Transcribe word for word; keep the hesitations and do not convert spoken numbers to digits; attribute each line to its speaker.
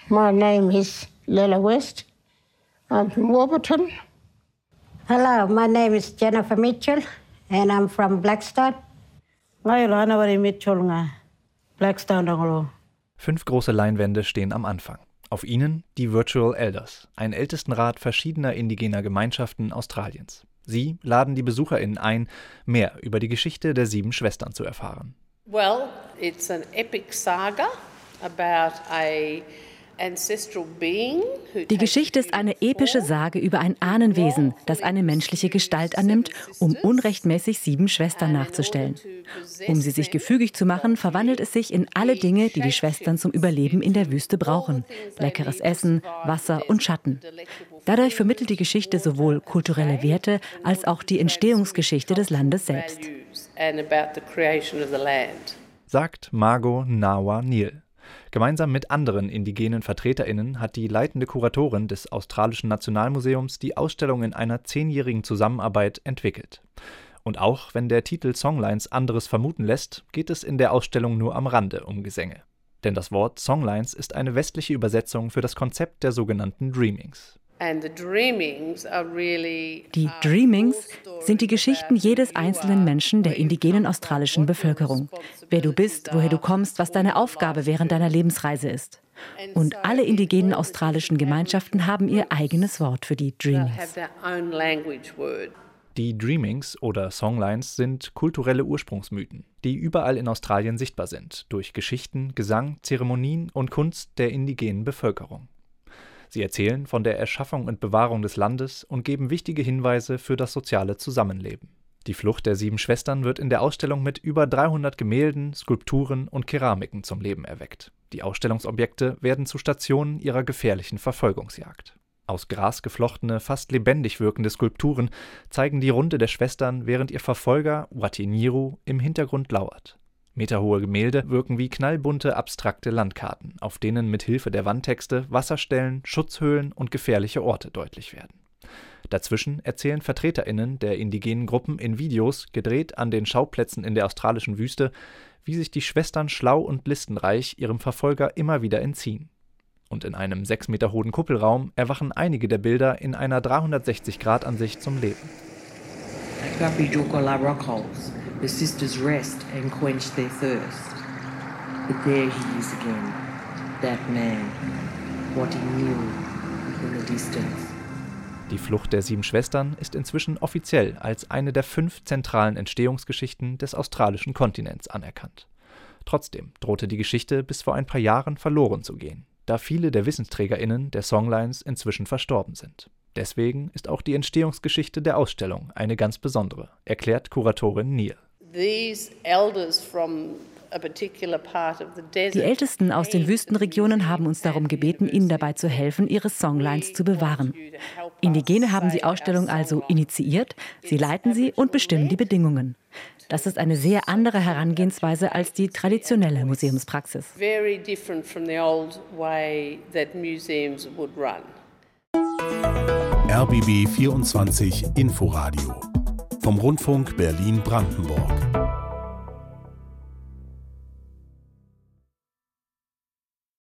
Speaker 1: My name is Lela West. I'm from Warburton.
Speaker 2: Hello, my name is Jennifer Mitchell and I'm from Blackstone.
Speaker 3: Fünf große Leinwände stehen am Anfang. Auf ihnen die Virtual Elders, ein Ältestenrat verschiedener indigener Gemeinschaften Australiens. Sie laden die BesucherInnen ein, mehr über die Geschichte der sieben Schwestern zu erfahren.
Speaker 4: Well, it's an epic saga about a ancestral being who
Speaker 5: Die Geschichte ist eine epische Sage über ein Ahnenwesen, das eine menschliche Gestalt annimmt, um unrechtmäßig sieben Schwestern nachzustellen. Um sie sich gefügig zu machen, verwandelt es sich in alle Dinge, die die Schwestern zum Überleben in der Wüste brauchen. Leckeres Essen, Wasser und Schatten. Dadurch vermittelt die Geschichte sowohl kulturelle Werte als auch die Entstehungsgeschichte des Landes selbst.
Speaker 3: Sagt Margot Nawa-Neal. Gemeinsam mit anderen indigenen VertreterInnen hat die leitende Kuratorin des Australischen Nationalmuseums die Ausstellung in einer zehnjährigen Zusammenarbeit entwickelt. Und auch wenn der Titel Songlines anderes vermuten lässt, geht es in der Ausstellung nur am Rande um Gesänge. Denn das Wort Songlines ist eine westliche Übersetzung für das Konzept der sogenannten Dreamings.
Speaker 5: Die Dreamings sind die Geschichten jedes einzelnen Menschen der indigenen australischen Bevölkerung. Wer du bist, woher du kommst, was deine Aufgabe während deiner Lebensreise ist. Und alle indigenen australischen Gemeinschaften haben ihr eigenes Wort für die Dreamings.
Speaker 3: Die Dreamings oder Songlines sind kulturelle Ursprungsmythen, die überall in Australien sichtbar sind, durch Geschichten, Gesang, Zeremonien und Kunst der indigenen Bevölkerung. Sie erzählen von der Erschaffung und Bewahrung des Landes und geben wichtige Hinweise für das soziale Zusammenleben. Die Flucht der sieben Schwestern wird in der Ausstellung mit über dreihundert Gemälden, Skulpturen und Keramiken zum Leben erweckt. Die Ausstellungsobjekte werden zu Stationen ihrer gefährlichen Verfolgungsjagd. Aus Gras geflochtene, fast lebendig wirkende Skulpturen zeigen die Runde der Schwestern, während ihr Verfolger, Watiniru, im Hintergrund lauert. Meterhohe Gemälde wirken wie knallbunte, abstrakte Landkarten, auf denen mit Hilfe der Wandtexte Wasserstellen, Schutzhöhlen und gefährliche Orte deutlich werden. Dazwischen erzählen VertreterInnen der indigenen Gruppen in Videos, gedreht an den Schauplätzen in der australischen Wüste, wie sich die Schwestern schlau und listenreich ihrem Verfolger immer wieder entziehen. Und in einem sechs Meter hohen Kuppelraum erwachen einige der Bilder in einer dreihundertsechzig Grad Ansicht zum Leben.
Speaker 6: The sisters rest and quench their thirst. But there he is again, that man, what he knew in the distance.
Speaker 3: Die Flucht der sieben Schwestern ist inzwischen offiziell als eine der fünf zentralen Entstehungsgeschichten des australischen Kontinents anerkannt. Trotzdem drohte die Geschichte bis vor ein paar Jahren verloren zu gehen, da viele der WissensträgerInnen der Songlines inzwischen verstorben sind. Deswegen ist auch die Entstehungsgeschichte der Ausstellung eine ganz besondere, erklärt Kuratorin Neal.
Speaker 5: Die Ältesten aus den Wüstenregionen haben uns darum gebeten, ihnen dabei zu helfen, ihre Songlines zu bewahren. Indigene haben die Ausstellung also initiiert, sie leiten sie und bestimmen die Bedingungen. Das ist eine sehr andere Herangehensweise als die traditionelle Museumspraxis.
Speaker 7: R B B vierundzwanzig Inforadio vom Rundfunk Berlin-Brandenburg.